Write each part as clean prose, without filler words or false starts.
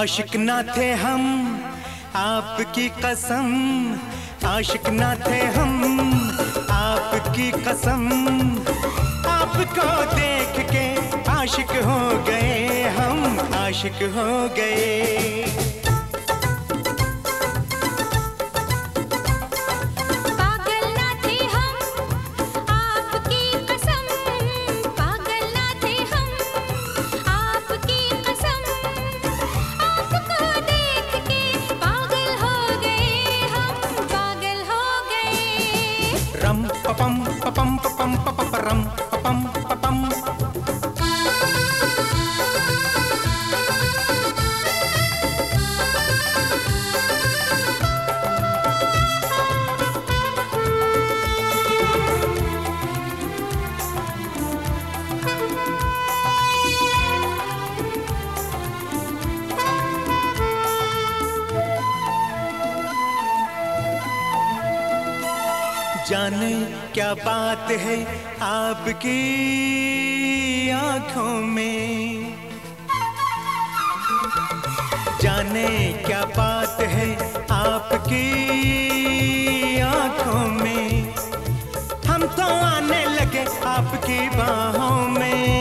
आशिक ना थे हम आपकी कसम, आशिक ना थे हम आपकी कसम। आपको देख के आशिक हो गए हम, आशिक हो गए। रम पपम पपम पपम पपरम पपम पपम। जाने क्या बात है आपकी आंखों में, जाने क्या बात है आपकी आंखों में। हम तो आने लगे आपकी बाहों में।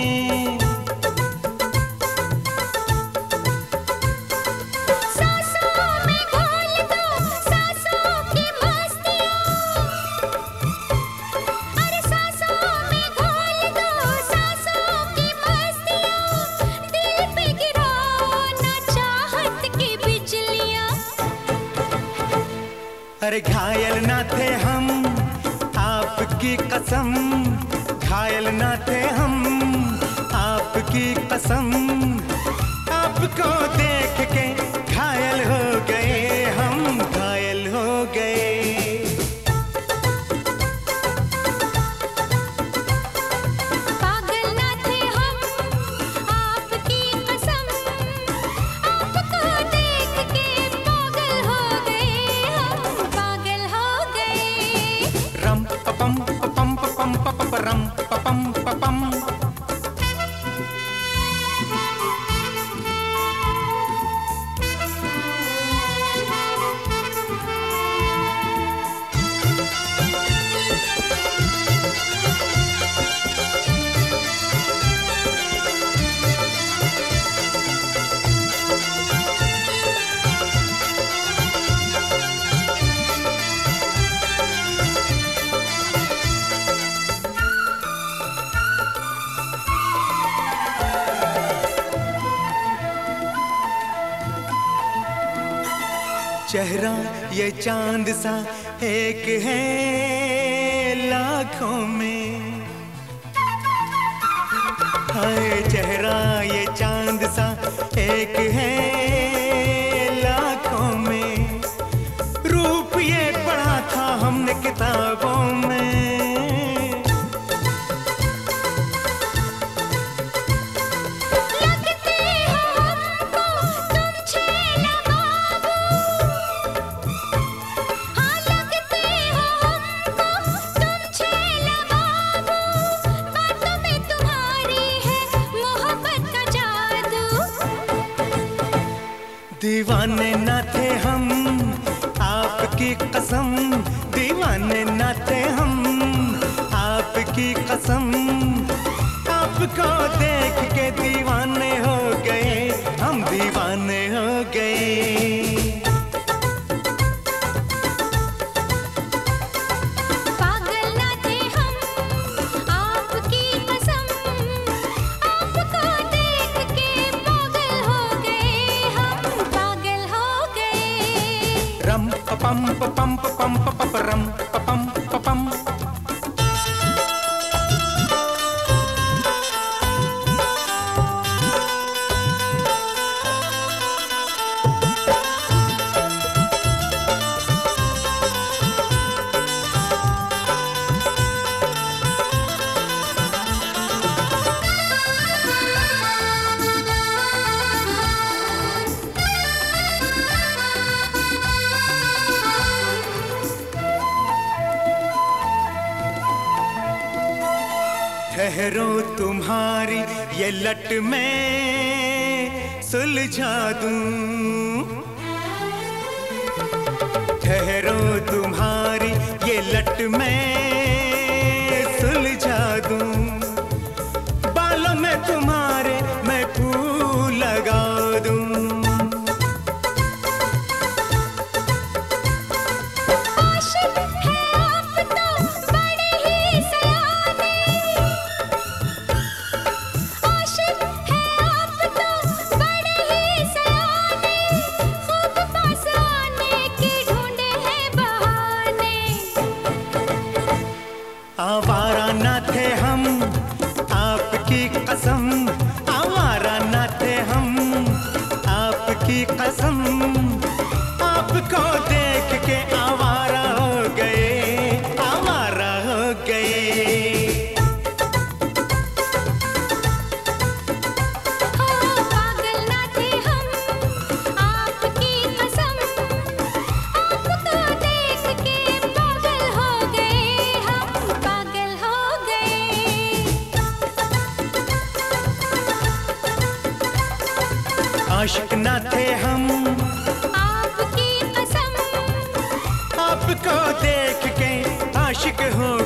अरे घायल ना थे हम आपकी कसम, घायल ना थे हम आपकी कसम। आपको देख के घायल हो गए हम, घायल हो गए। पपम पपम पपम पपरम पपम पपम। चेहरा ये चांद सा एक है लाखों में, हाय चेहरा ये चांद सा एक है लाखों में। रूप ये पढ़ा था हमने किताबों में। दीवाने ना थे हम आपकी कसम, दीवाने ना थे हम आपकी कसम। आपको देख के दीवाने हो गए हम, दीवाने हो गए। रम पपम पपम पपम पपरम पपम पपम। ठहरो तुम्हारी ये लट में सुलझा दूं। ठहरो तुम्हारी ये लट में सुलझा दूं। बालों में तुम्हारे मैं फूल लगा दूं। आवारा न थे हम आपकी कसम, आवारा न थे हम आपकी कसम। आपको देख के आवारा हो गए, आवारा हो गए। पागल न थे हम आपकी कसम, आपको देख के पागल हो गए हम, पागल हो गए। आशिक न थे हम आपकी कसम, आपको देख के आशिक हो